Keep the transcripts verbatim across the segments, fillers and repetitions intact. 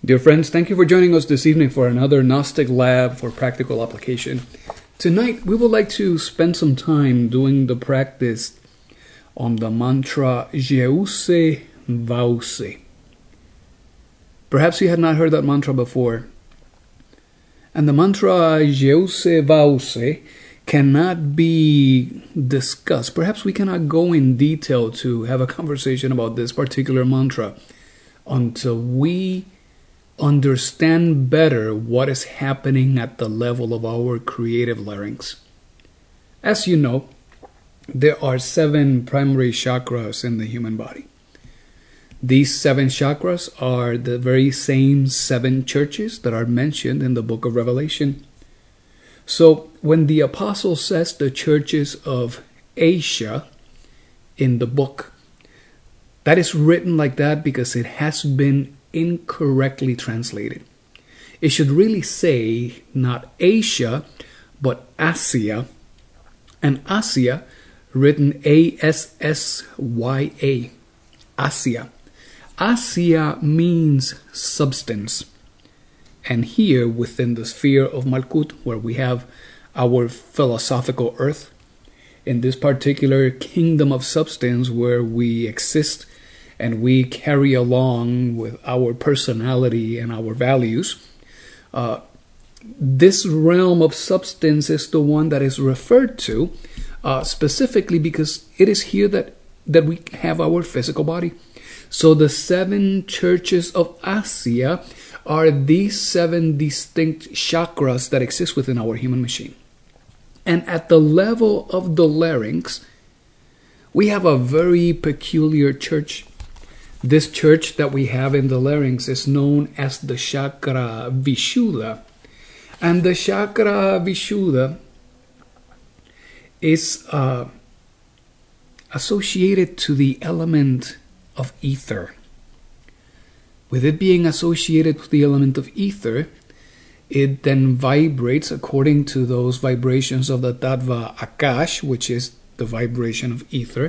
Dear friends, thank you for joining us this evening for another Gnostic Lab for practical application. Tonight, we would like to spend some time doing the practice on the mantra Jeuse Vause. Perhaps you had not heard that mantra before. And the mantra Jeuse Vause cannot be discussed. Perhaps we cannot go in detail to have a conversation about this particular mantra until we understand better what is happening at the level of our creative larynx. As you know, there are seven primary chakras in the human body. These seven chakras are the very same seven churches that are mentioned in the book of Revelation. So when the apostle says the churches of Asia in the book, that is written like that because it has been incorrectly translated. It should really say not Asia, but Asya, and Asya written A S S Y A, Asya. Asya means substance. And here within the sphere of Malkut, where we have our philosophical earth, in this particular kingdom of substance where we exist and we carry along with our personality and our values, uh, this realm of substance is the one that is referred to uh, specifically because it is here that, that we have our physical body. So the seven churches of Asya are these seven distinct chakras that exist within our human machine. And at the level of the larynx, we have a very peculiar church. This church that we have in the larynx is known as the chakra Vishuddha. And the chakra Vishuddha is uh, associated to the element of ether. With it being associated with the element of ether, it then vibrates according to those vibrations of the Tattva Akash, which is the vibration of ether.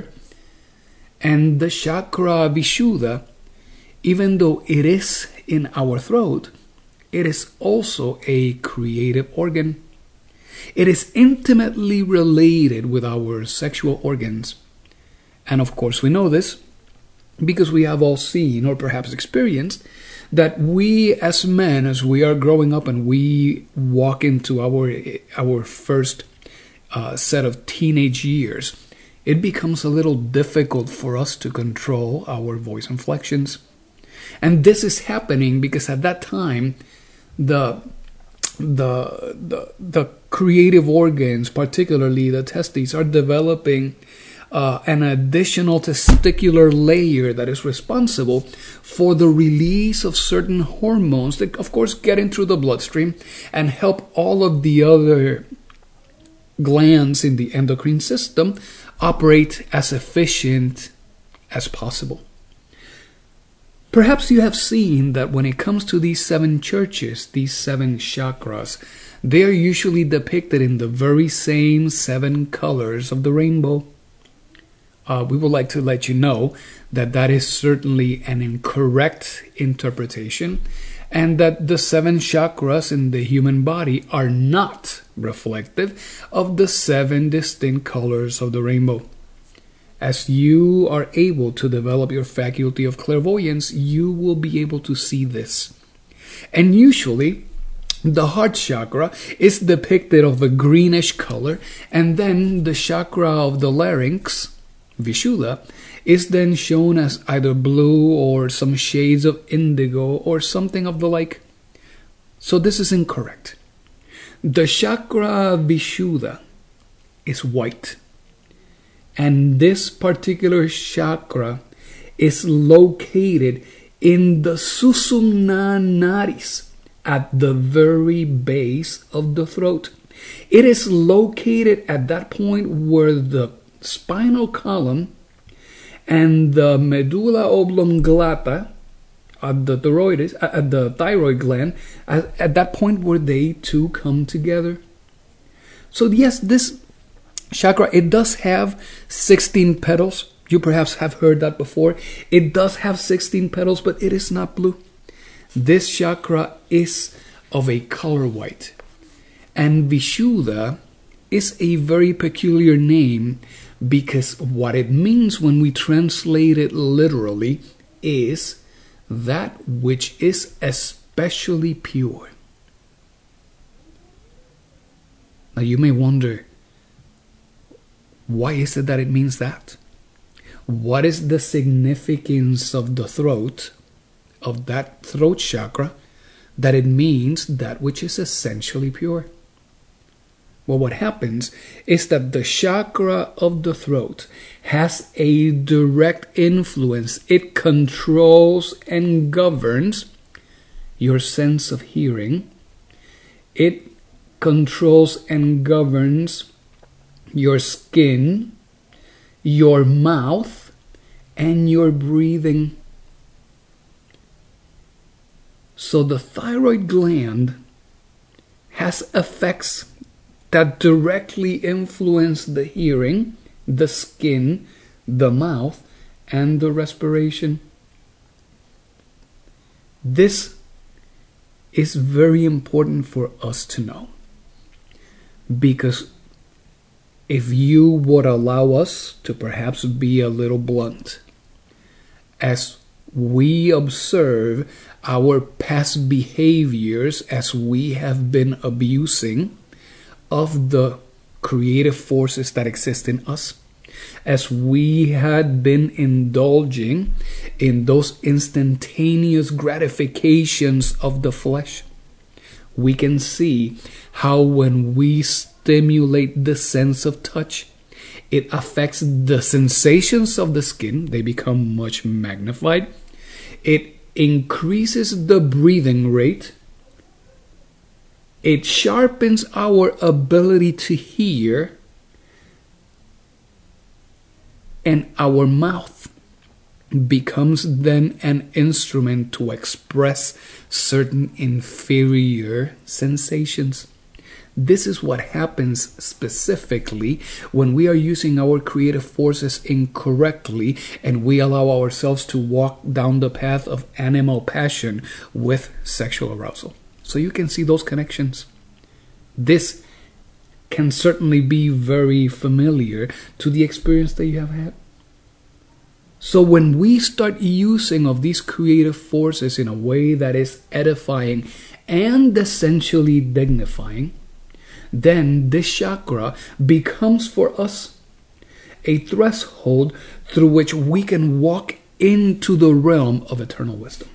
And the chakra Vishuddha, even though it is in our throat, it is also a creative organ. It is intimately related with our sexual organs. And of course we know this because we have all seen or perhaps experienced that we as men, as we are growing up and we walk into our, our first uh, set of teenage years, it becomes a little difficult for us to control our voice inflections. And this is happening because at that time, the, the, the, the creative organs, particularly the testes, are developing uh, an additional testicular layer that is responsible for the release of certain hormones that, of course, get in through the bloodstream and help all of the other glands in the endocrine system operate as efficient as possible. Perhaps you have seen that when it comes to these seven churches, these seven chakras, they are usually depicted in the very same seven colors of the rainbow. Uh, we would like to let you know that that is certainly an incorrect interpretation, and that the seven chakras in the human body are not reflective of the seven distinct colors of the rainbow. As you are able to develop your faculty of clairvoyance, you will be able to see this. And usually, the heart chakra is depicted of a greenish color, and then the chakra of the larynx, Vishuddha, is then shown as either blue or some shades of indigo or something of the like. So this is incorrect. The chakra Vishuddha is white. And this particular chakra is located in the Sushumna Nadis at the very base of the throat. It is located at that point where the spinal column and the medulla oblongata at the thyroid, at the thyroid gland, at, at that point where they two come together. So yes, this chakra, it does have sixteen petals. You perhaps have heard that before. It does have sixteen petals, but it is not blue. This chakra is of a color white. And Vishuddha is a very peculiar name because what it means when we translate it literally is that which is especially pure. Now you may wonder, why is it that it means that? What is the significance of the throat, of that throat chakra, that it means that which is essentially pure? Well, what happens is that the chakra of the throat has a direct influence. It controls and governs your sense of hearing. It controls and governs your skin, your mouth, and your breathing. So the thyroid gland has effects that directly influence the hearing, the skin, the mouth, and the respiration. This is very important for us to know, because if you would allow us to perhaps be a little blunt, as we observe our past behaviors, as we have been abusing of the creative forces that exist in us, as we had been indulging in those instantaneous gratifications of the flesh, we can see how when we stimulate the sense of touch, it affects the sensations of the skin. They become much magnified. It increases the breathing rate. It sharpens our ability to hear, and our mouth becomes then an instrument to express certain inferior sensations. This is what happens specifically when we are using our creative forces incorrectly and we allow ourselves to walk down the path of animal passion with sexual arousal. So you can see those connections. This can certainly be very familiar to the experience that you have had. So when we start using of these creative forces in a way that is edifying and essentially dignifying, then this chakra becomes for us a threshold through which we can walk into the realm of eternal wisdom.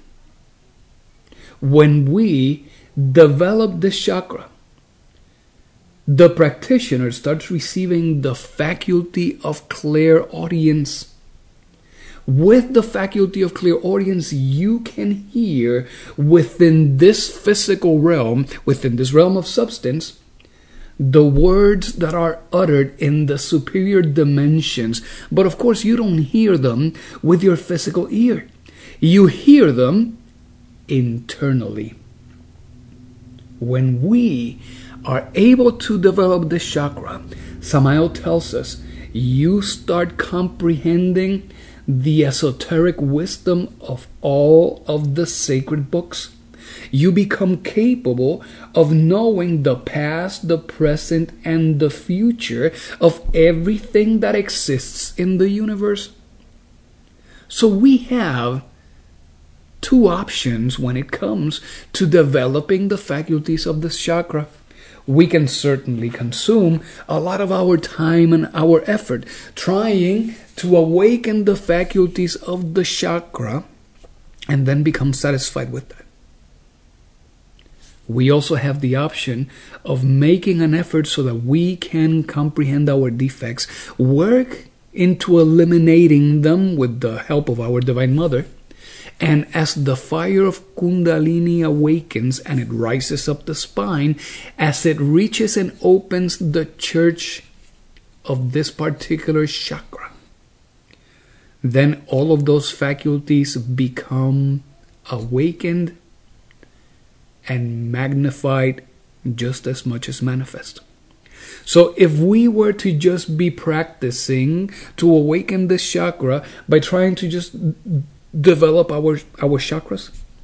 When we develop this chakra, the practitioner starts receiving the faculty of clairaudience. With the faculty of clairaudience, you can hear within this physical realm, within this realm of substance, the words that are uttered in the superior dimensions. But of course, you don't hear them with your physical ear. You hear them internally. When we are able to develop this chakra, Samael tells us, you start comprehending the esoteric wisdom of all of the sacred books. You become capable of knowing the past, the present, and the future of everything that exists in the universe. So we have two options when it comes to developing the faculties of this chakra. We can certainly consume a lot of our time and our effort trying to awaken the faculties of the chakra and then become satisfied with that. We also have the option of making an effort so that we can comprehend our defects, work into eliminating them with the help of our Divine Mother, and as the fire of Kundalini awakens and it rises up the spine, as it reaches and opens the church of this particular chakra, then all of those faculties become awakened and magnified just as much as manifest. So if we were to just be practicing to awaken this chakra by trying to just develop our our chakras,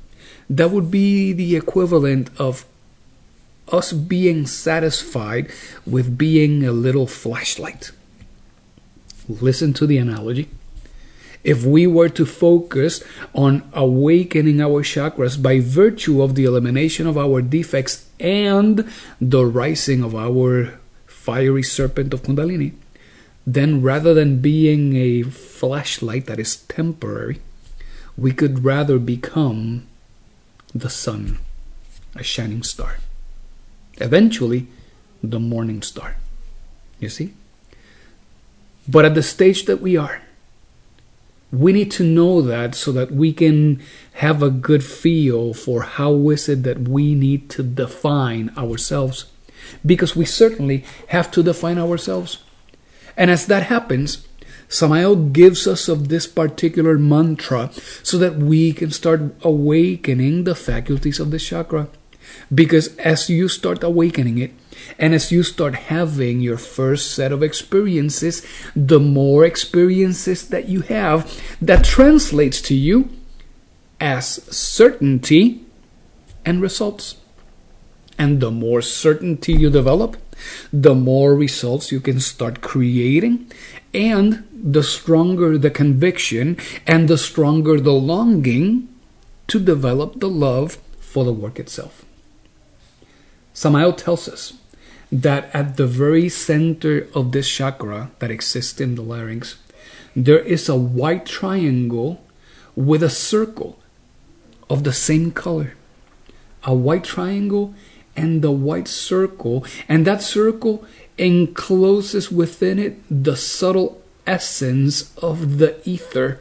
That would be the equivalent of us being satisfied with being a little flashlight. Listen to the analogy. If we were to focus on awakening our chakras by virtue of the elimination of our defects and the rising of our fiery serpent of Kundalini, then rather than being a flashlight that is temporary, we could rather become the sun, a shining star. Eventually, the morning star. You see? But at the stage that we are, we need to know that so that we can have a good feel for how is it that we need to define ourselves. Because we certainly have to define ourselves. And as that happens, Samael gives us of this particular mantra so that we can start awakening the faculties of the chakra. Because as you start awakening it, and as you start having your first set of experiences, the more experiences that you have, that translates to you as certainty and results. And the more certainty you develop, the more results you can start creating, and the stronger the conviction and the stronger the longing to develop the love for the work itself. Samael tells us that at the very center of this chakra that exists in the larynx, there is a white triangle with a circle of the same color. A white triangle and the white circle, and that circle encloses within it the subtle essence of the ether.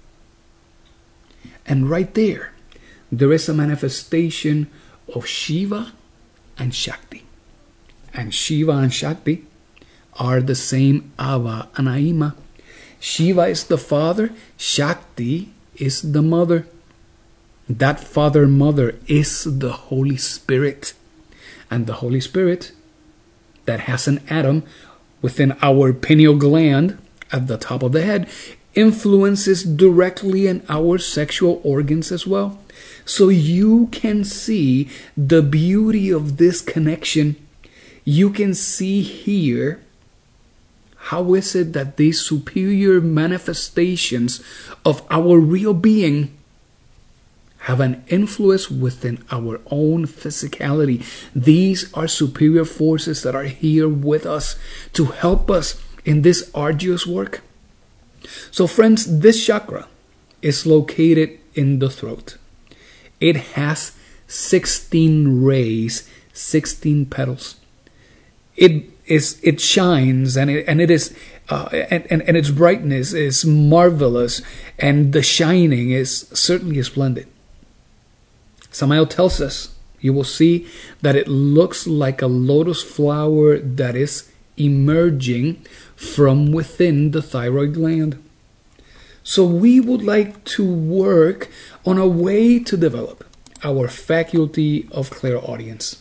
And right there, there is a manifestation of Shiva and Shakti. And Shiva and Shakti are the same Ava and Aima. Shiva is the father, Shakti is the mother. That father-mother is the Holy Spirit. And the Holy Spirit that has an atom within our pineal gland at the top of the head influences directly in our sexual organs as well. So you can see the beauty of this connection. You can see here how is it that these superior manifestations of our real being have an influence within our own physicality. These are superior forces that are here with us to help us in this arduous work. So friends, this chakra is located in the throat. It has sixteen rays, sixteen petals. It is it shines and it and it is uh, and, and, and its brightness is marvelous, and the shining is certainly splendid. Samael tells us, you will see that it looks like a lotus flower that is emerging from within the thyroid gland. So we would like to work on a way to develop our faculty of clairaudience.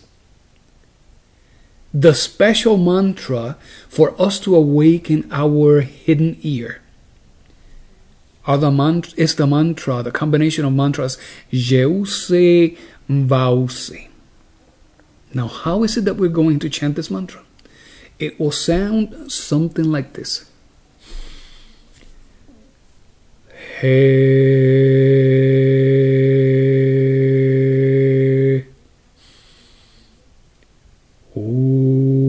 The special mantra for us to awaken our hidden ear are the mant- is the mantra, the combination of mantras, Jeuse Vause. Now, how is it that we're going to chant this mantra? It will sound something like this. He. Ooh.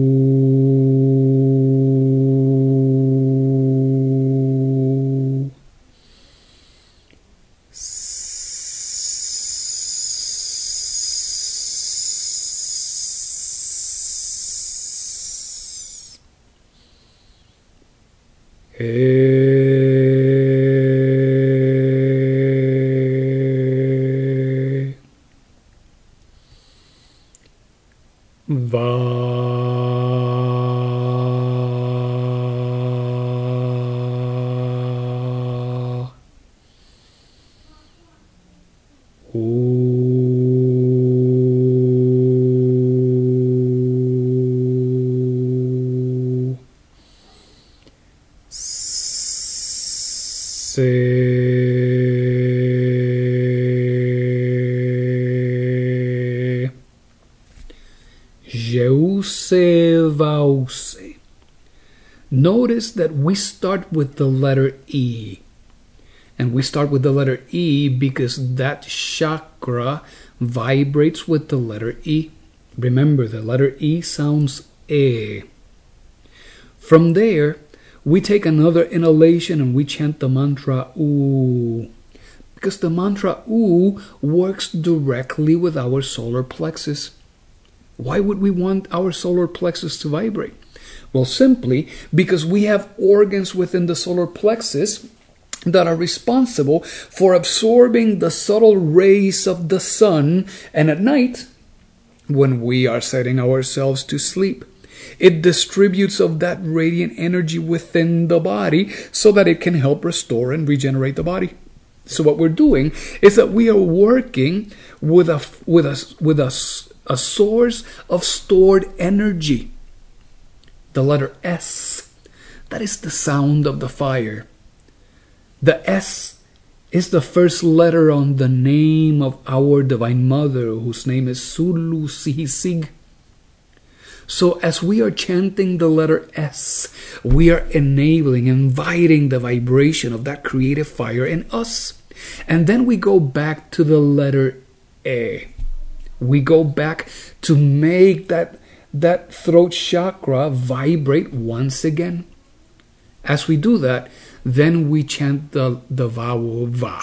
He. Va. Ooh. Se. Jeuse Vause. Notice that we start with the letter E. And we start with the letter E because that chakra vibrates with the letter E. Remember, the letter E sounds E. From there, we take another inhalation and we chant the mantra U. Because the mantra U works directly with our solar plexus. Why would we want our solar plexus to vibrate? Well, simply because we have organs within the solar plexus that are responsible for absorbing the subtle rays of the sun, and at night, when we are setting ourselves to sleep, it distributes of that radiant energy within the body so that it can help restore and regenerate the body. So what we're doing is that we are working with a with a with a, a source of stored energy. The letter S, that is the sound of the fire. The S is the first letter on the name of our Divine Mother, whose name is Sulu Sihisig. So as we are chanting the letter S, we are enabling, inviting the vibration of that creative fire in us. And then we go back to the letter A. We go back to make that, that throat chakra vibrate once again. As we do that, then we chant the, the vowel Va.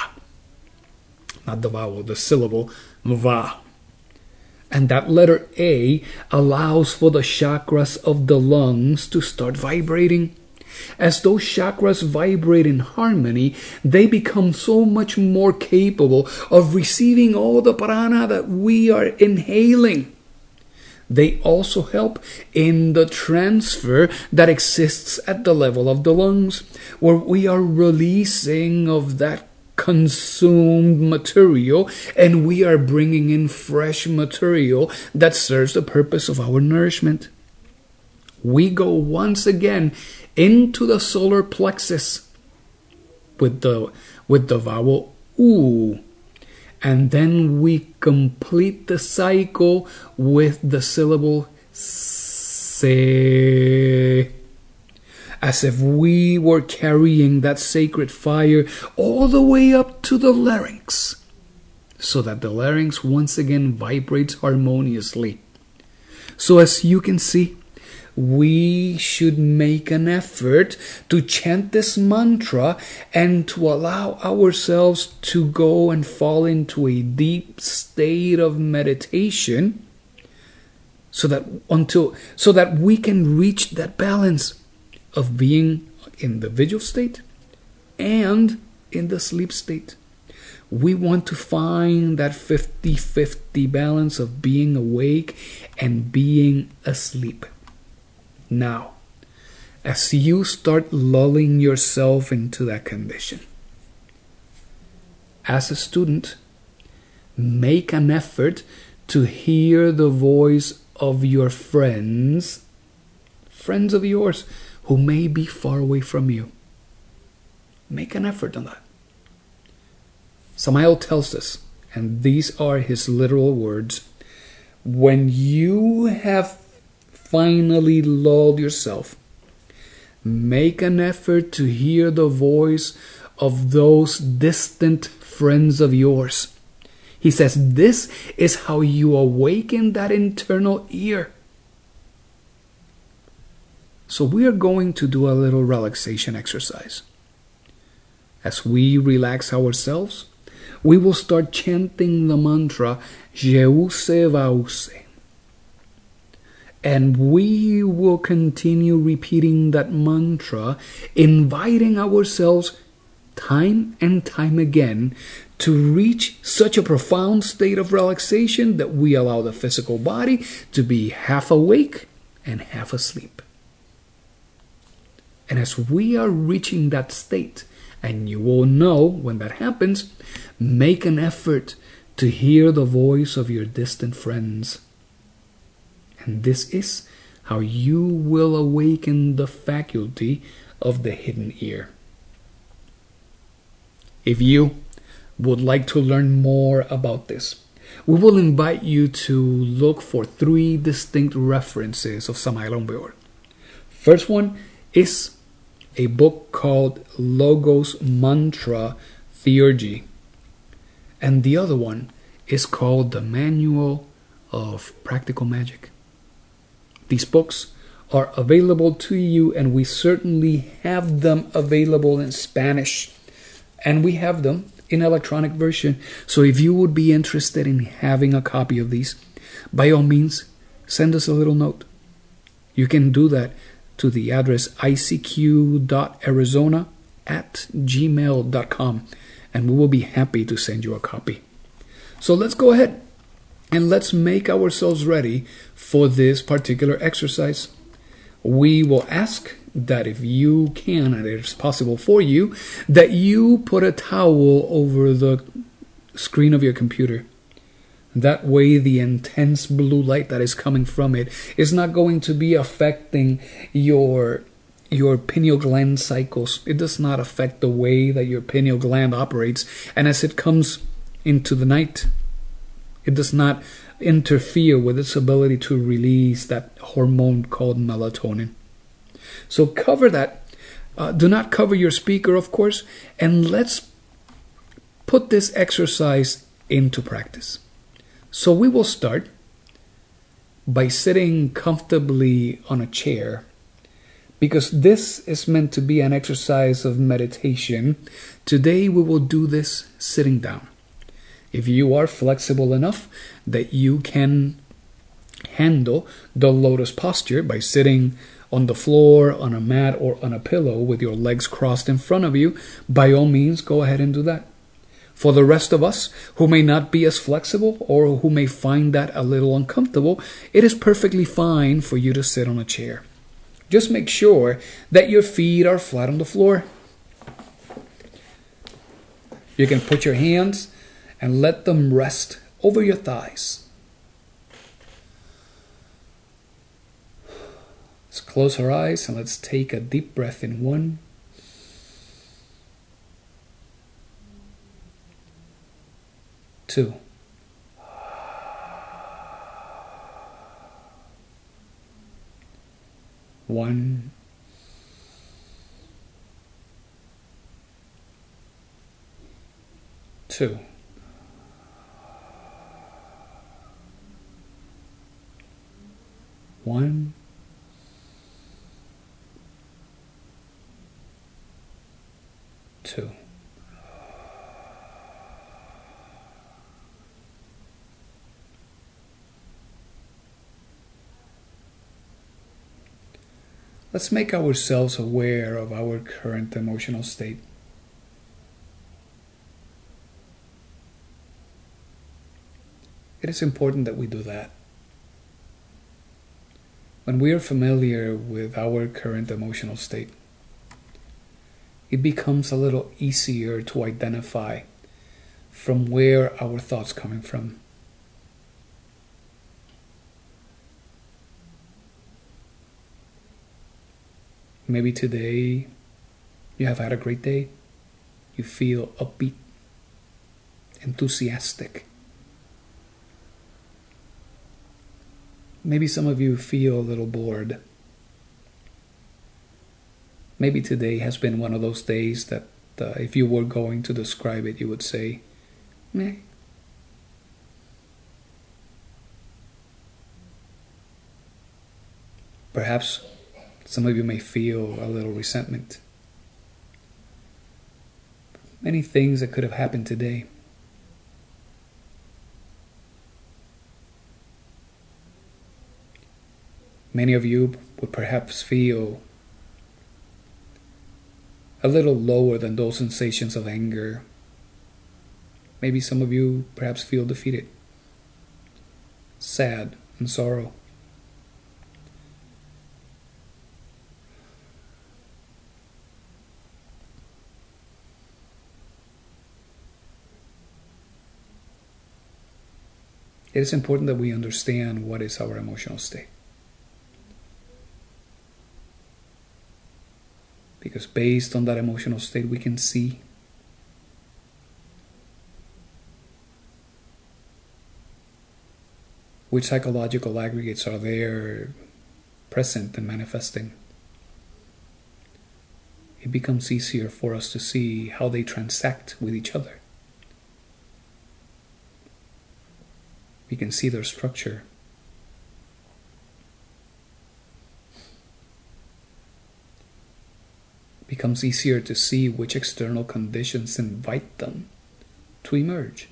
Not the vowel, the syllable Va. And that letter A allows for the chakras of the lungs to start vibrating. As those chakras vibrate in harmony, they become so much more capable of receiving all the prana that we are inhaling. They also help in the transfer that exists at the level of the lungs, where we are releasing of that consumed material and we are bringing in fresh material that serves the purpose of our nourishment. We go once again into the solar plexus with the, with the vowel U. And then we complete the cycle with the syllable Se. As if we were carrying that sacred fire all the way up to the larynx, so that the larynx once again vibrates harmoniously. So as you can see, we should make an effort to chant this mantra and to allow ourselves to go and fall into a deep state of meditation so that until so that we can reach that balance of being in the vigil state and in the sleep state. We want to find that fifty-fifty balance of being awake and being asleep. Now, as you start lulling yourself into that condition, as a student, make an effort to hear the voice of your friends, friends of yours who may be far away from you. Make an effort on that. Samael tells us, and these are his literal words, when you have finally lulled yourself, make an effort to hear the voice of those distant friends of yours. He says this is how you awaken that internal ear. So we are going to do a little relaxation exercise. As we relax ourselves, we will start chanting the mantra Jeuse Vause. And we will continue repeating that mantra, inviting ourselves time and time again to reach such a profound state of relaxation that we allow the physical body to be half awake and half asleep. And as we are reaching that state, and you will know when that happens, make an effort to hear the voice of your distant friends. And this is how you will awaken the faculty of the hidden ear. If you would like to learn more about this, we will invite you to look for three distinct references of Samael Beor. First one is a book called Logos Mantra Theurgy, and the other one is called The Manual of Practical Magic. These books are available to you, and we certainly have them available in Spanish, and we have them in electronic version. So if you would be interested in having a copy of these, by all means, send us a little note. You can do that to the address I C Q dot arizona at gmail dot com, and we will be happy to send you a copy. So let's go ahead and let's make ourselves ready for this particular exercise. We will ask that if you can, and it is possible for you, that you put a towel over the screen of your computer. That way the intense blue light that is coming from it is not going to be affecting your your pineal gland cycles. It does not affect the way that your pineal gland operates, and as it comes into the night, it does not interfere with its ability to release that hormone called melatonin. So cover that. Uh, do not cover your speaker, of course, and let's put this exercise into practice. So we will start by sitting comfortably on a chair, because this is meant to be an exercise of meditation. Today we will do this sitting down. If you are flexible enough that you can handle the lotus posture by sitting on the floor, on a mat, or on a pillow with your legs crossed in front of you, by all means, go ahead and do that. For the rest of us who may not be as flexible or who may find that a little uncomfortable, it is perfectly fine for you to sit on a chair. Just make sure that your feet are flat on the floor. You can put your hands and let them rest over your thighs. Let's close our eyes and let's take a deep breath in. One, two, one, two. One, two. Let's make ourselves aware of our current emotional state. It is important that we do that. When we are familiar with our current emotional state, it becomes a little easier to identify from where our thoughts are coming from. Maybe today you have had a great day. You feel upbeat, enthusiastic. Maybe some of you feel a little bored. Maybe today has been one of those days that uh, if you were going to describe it, you would say, meh. Perhaps some of you may feel a little resentment. Many things that could have happened today. Many of you would perhaps feel a little lower than those sensations of anger. Maybe some of you perhaps feel defeated, sad, and sorrow. It is important that we understand what is our emotional state. Because based on that emotional state, we can see which psychological aggregates are there, present and manifesting, it becomes easier for us to see how they transact with each other. We can see their structure. It becomes easier to see which external conditions invite them to emerge.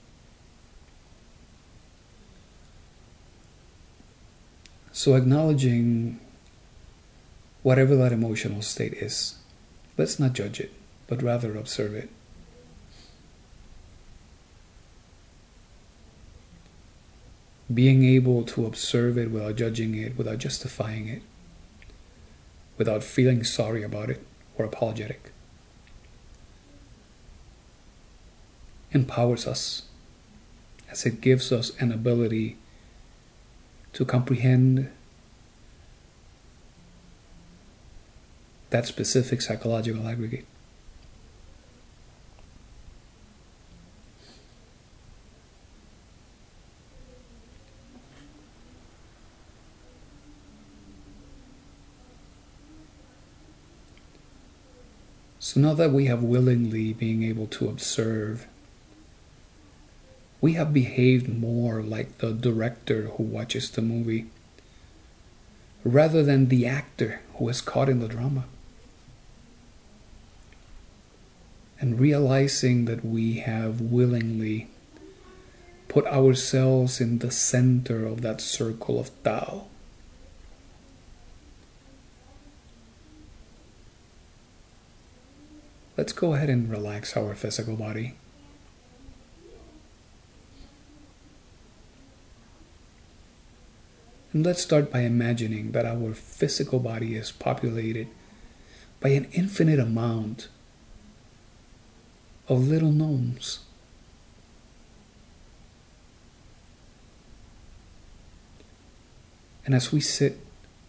So acknowledging whatever that emotional state is, let's not judge it, but rather observe it. Being able to observe it without judging it, without justifying it, without feeling sorry about it or apologetic, empowers us, as it gives us an ability to comprehend that specific psychological aggregate. So now that we have willingly being able to observe, we have behaved more like the director who watches the movie, rather than the actor who is caught in the drama. And realizing that we have willingly put ourselves in the center of that circle of Tao. Let's go ahead and relax our physical body. And let's start by imagining that our physical body is populated by an infinite amount of little gnomes. And as we sit,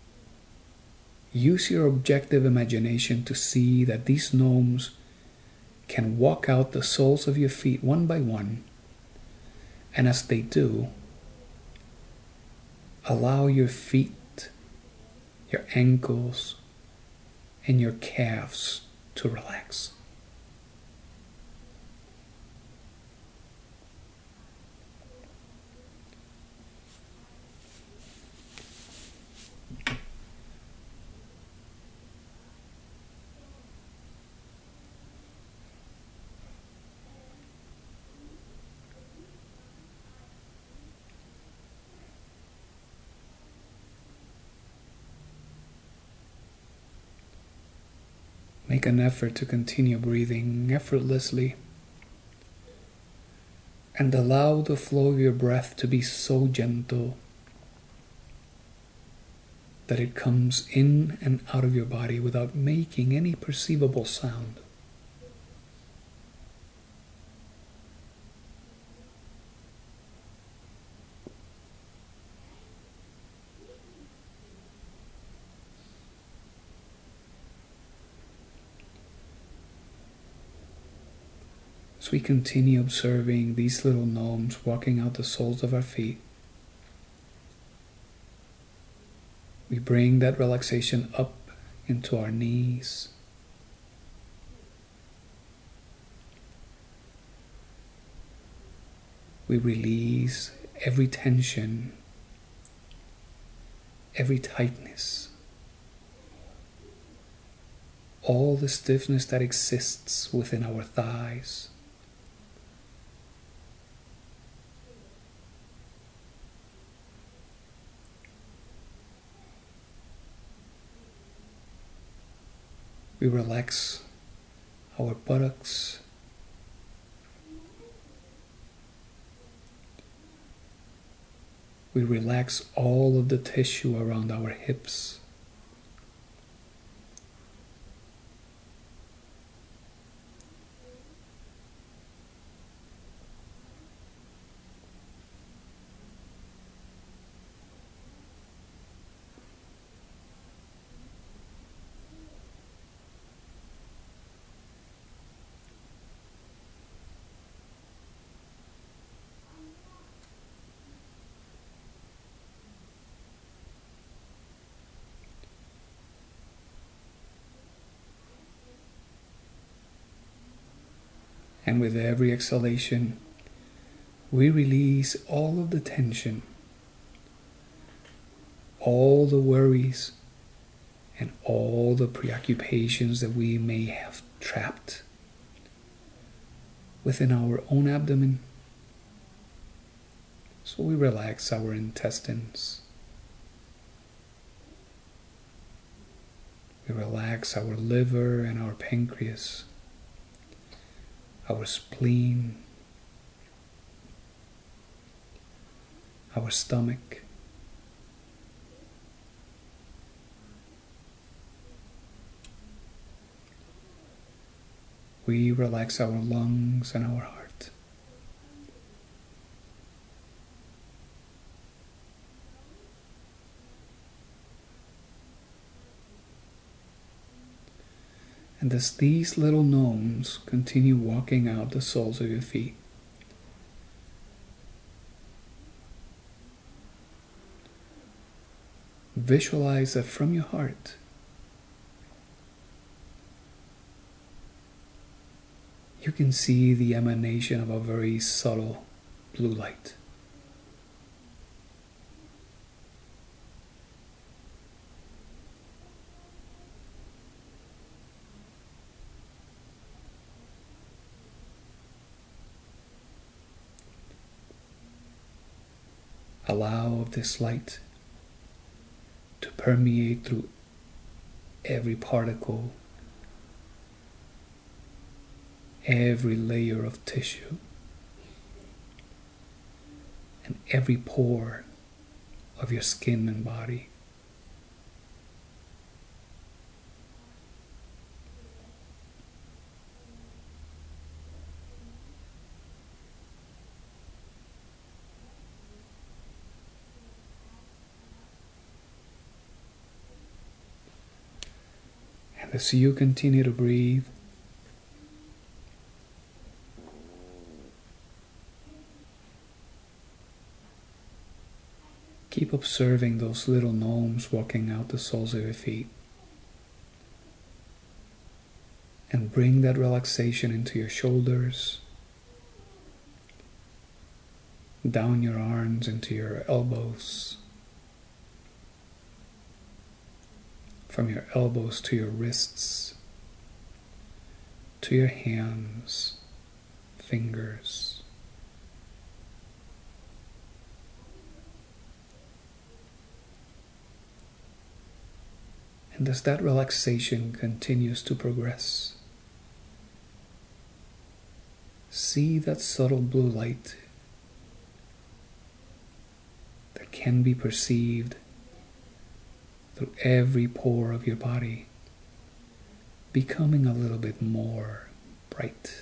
use your objective imagination to see that these gnomes can walk out the soles of your feet one by one, and as they do, allow your feet, your ankles, and your calves to relax. Make an effort to continue breathing effortlessly and allow the flow of your breath to be so gentle that it comes in and out of your body without making any perceivable sound. As we continue observing these little gnomes walking out the soles of our feet, we bring that relaxation up into our knees, we release every tension, every tightness, all the stiffness that exists within our thighs. We relax our buttocks, we relax all of the tissue around our hips. And with every exhalation, we release all of the tension, all the worries, and all the preoccupations that we may have trapped within our own abdomen. So we relax our intestines. We relax our liver and our pancreas, our spleen, our stomach. We relax our lungs and our heart. And as these little gnomes continue walking out the soles of your feet, visualize that from your heart, you can see the emanation of a very subtle blue light. Allow this light to permeate through every particle, every layer of tissue, and every pore of your skin and body. And as you continue to breathe, keep observing those little gnomes walking out the soles of your feet. And bring that relaxation into your shoulders, down your arms into your elbows, from your elbows to your wrists, to your hands, fingers. And as that relaxation continues to progress, see that subtle blue light that can be perceived through every pore of your body, becoming a little bit more bright.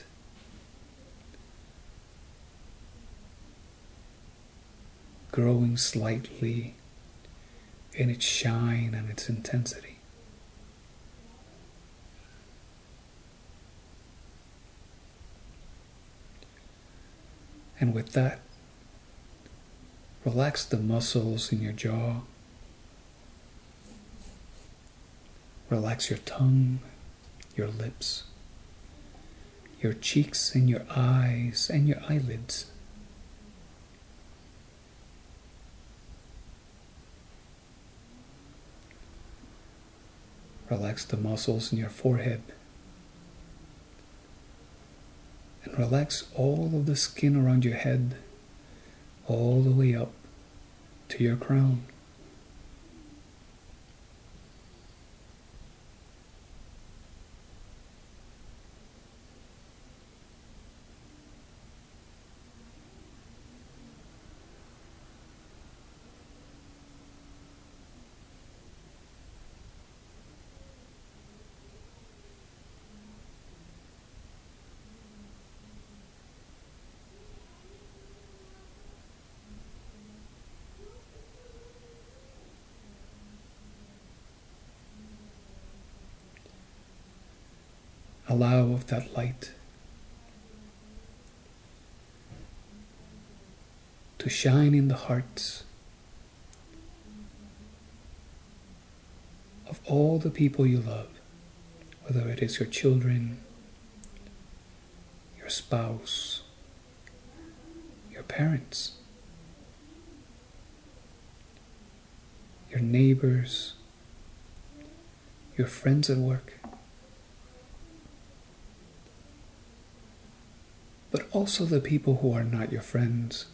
Growing slightly in its shine and its intensity. And with that, relax the muscles in your jaw. Relax your tongue, your lips, your cheeks and your eyes and your eyelids. Relax the muscles in your forehead. And relax all of the skin around your head, all the way up to your crown. Allow of that light to shine in the hearts of all the people you love, whether it is your children, your spouse, your parents, your neighbors, your friends at work, but also the people who are not your friends.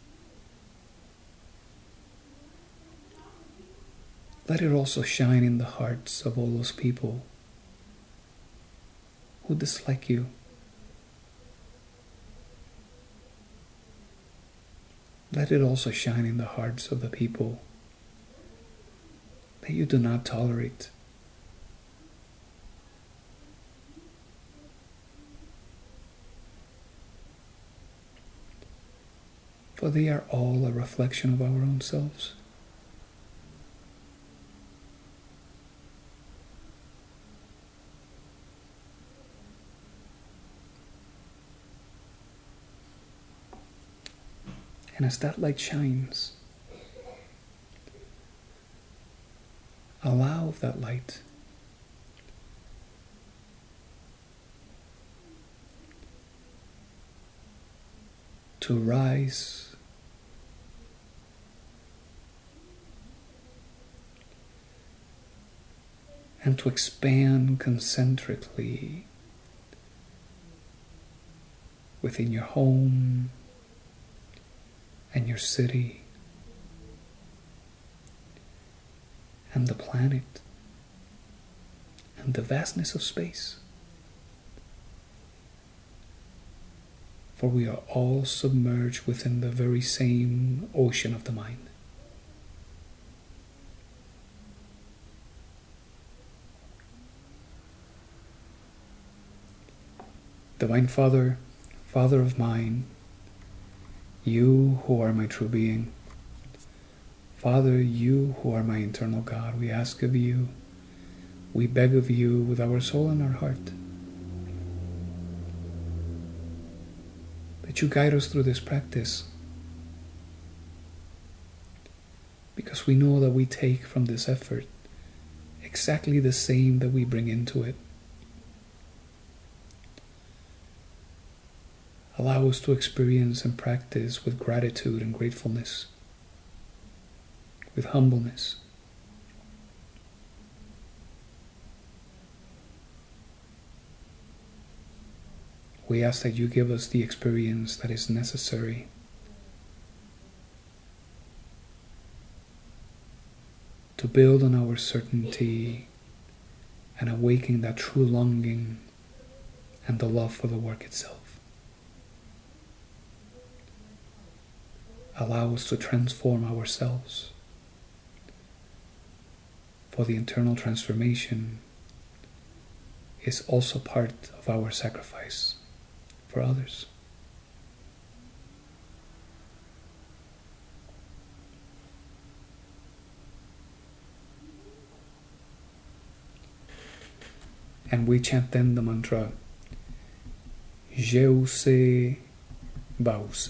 Let it also shine in the hearts of all those people who dislike you. Let it also shine in the hearts of the people that you do not tolerate. For they are all a reflection of our own selves. And as that light shines, allow that light to rise and to expand concentrically within your home and your city and the planet and the vastness of space. For we are all submerged within the very same ocean of the mind. Divine Father, Father of mine, you who are my true being, Father, you who are my eternal God, we ask of you, we beg of you with our soul and our heart, that you guide us through this practice, because we know that we take from this effort exactly the same that we bring into it. Allow us to experience and practice with gratitude and gratefulness, with humbleness. We ask that you give us the experience that is necessary to build on our certainty and awaken that true longing and the love for the work itself. Allow us to transform ourselves, for the internal transformation is also part of our sacrifice for others. And we chant then the mantra Jeuse Bause.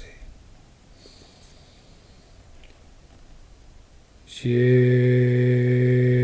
Je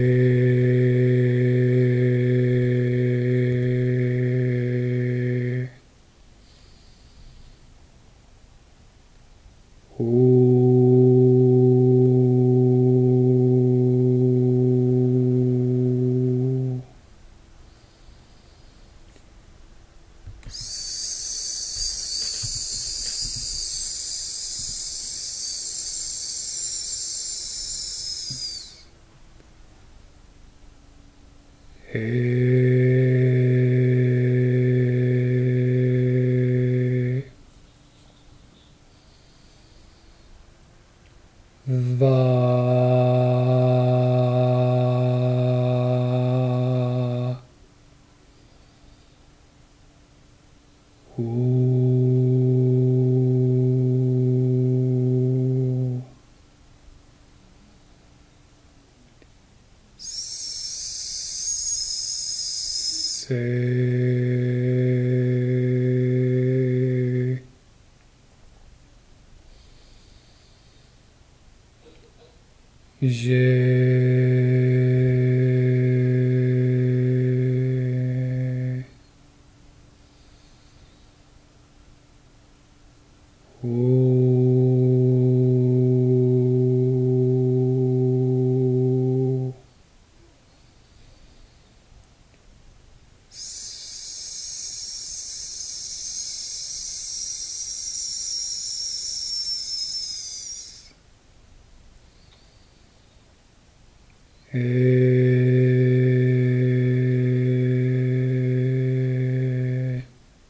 E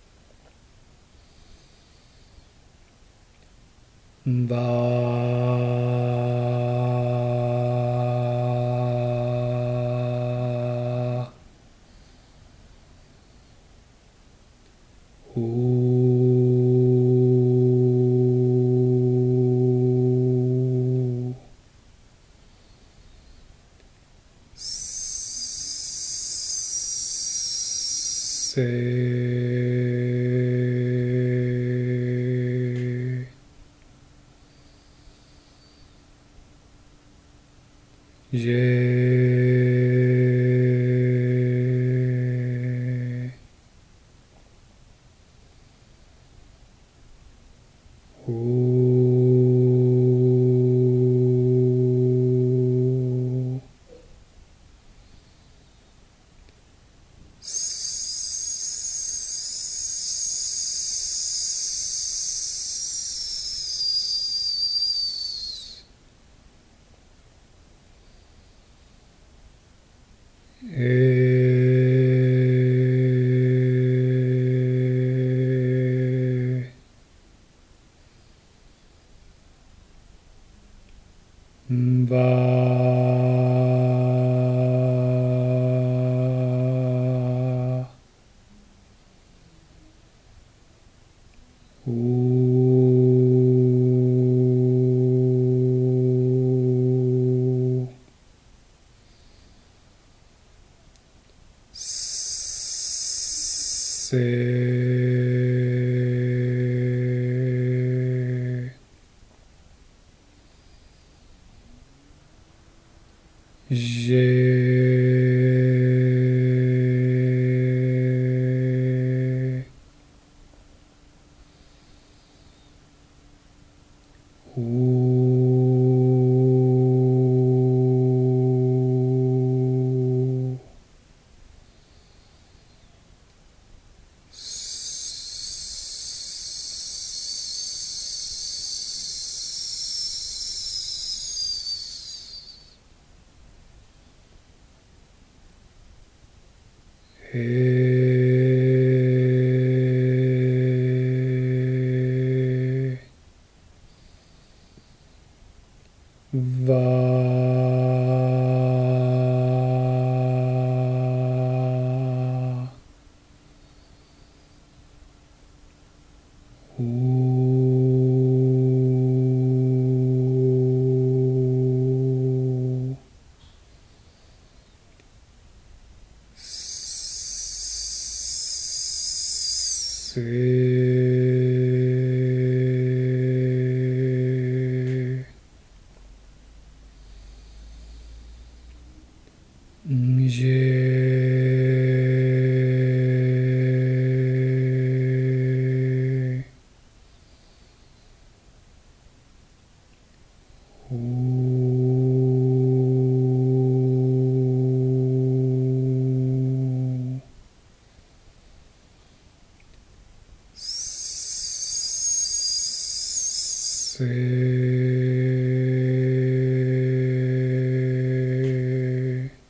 Va Hu Se Je Hu E Va Hu Se Je Hu E Va Hu Se Je Hu Se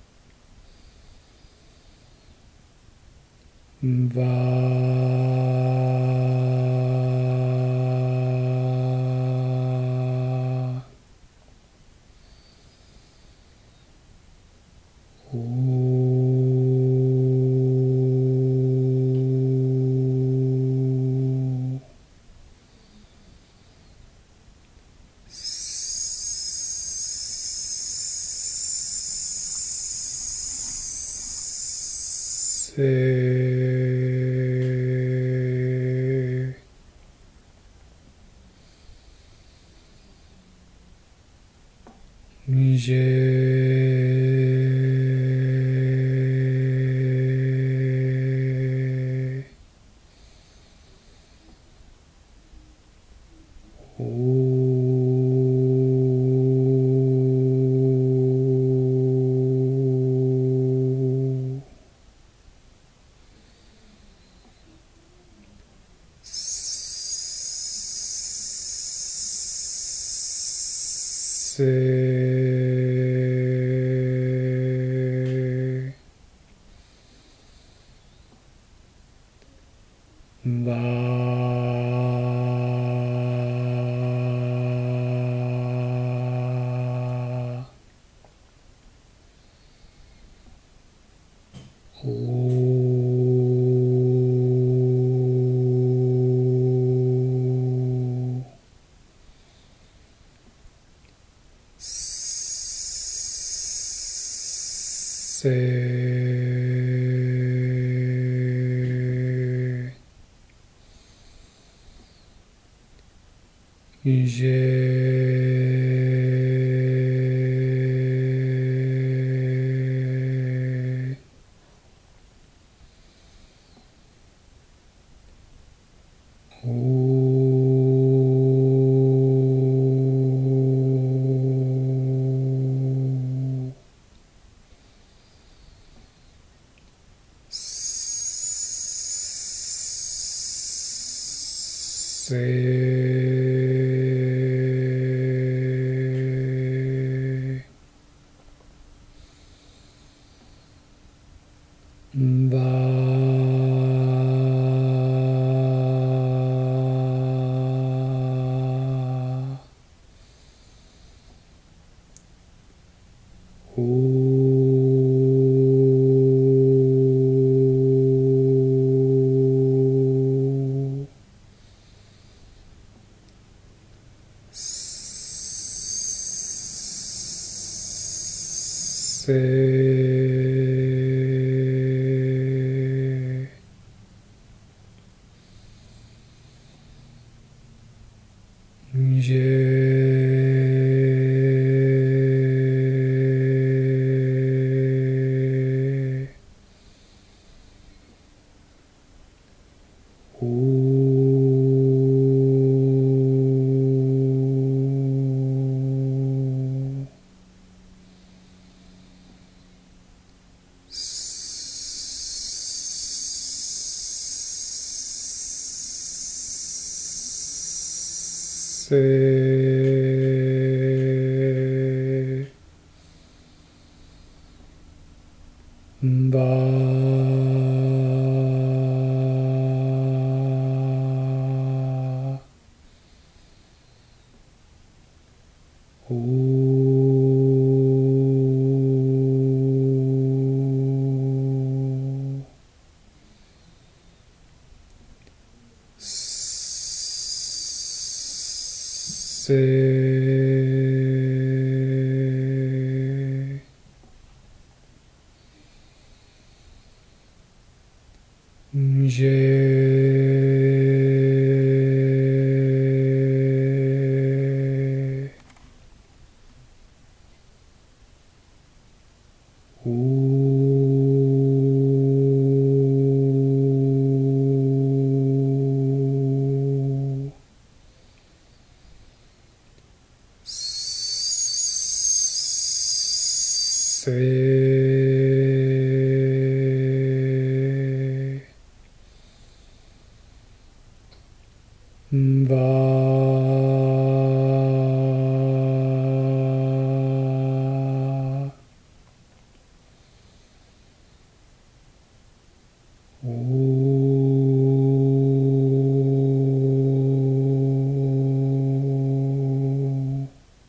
Va Hu Se Je Hu Se O. Se. Je. O. Se. Va. O. Se. Je. O. Se. Va. O. Se. Je. O. Se. Va. O.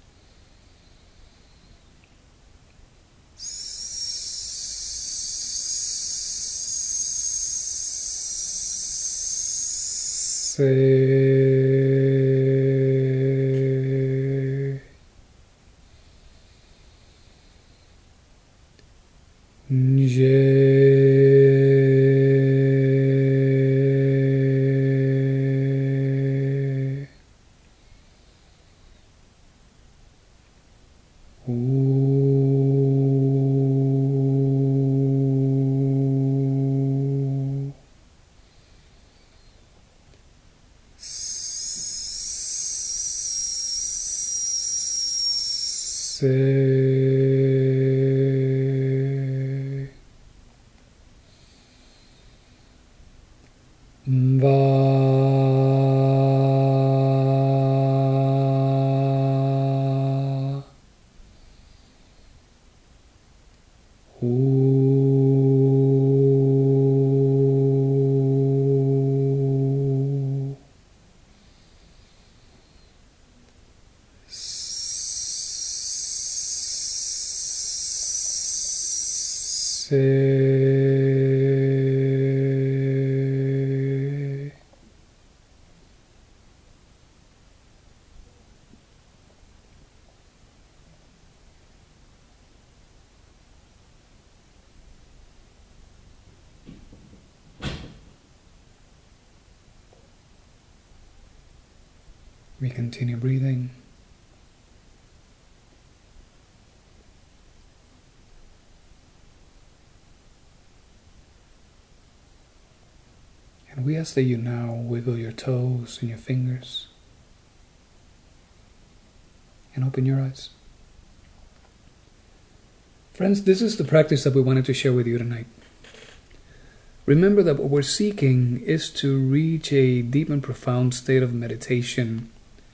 Se. Je. O. Se. Va. O. Se. We continue breathing. And we ask that you now wiggle your toes and your fingers and open your eyes. Friends, this is the practice that we wanted to share with you tonight. Remember that what we're seeking is to reach a deep and profound state of meditation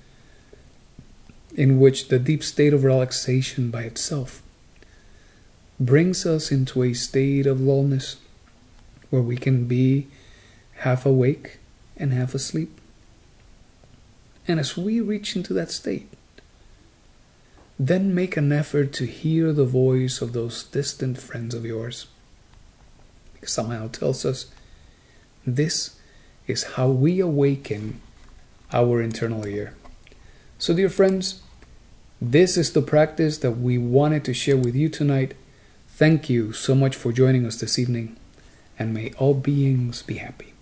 in which the deep state of relaxation by itself brings us into a state of lullness where we can be half awake and half asleep. And as we reach into that state, then make an effort to hear the voice of those distant friends of yours. Because somehow tells us this is how we awaken our internal ear. So dear friends, this is the practice that we wanted to share with you tonight. Thank you so much for joining us this evening, and may all beings be happy.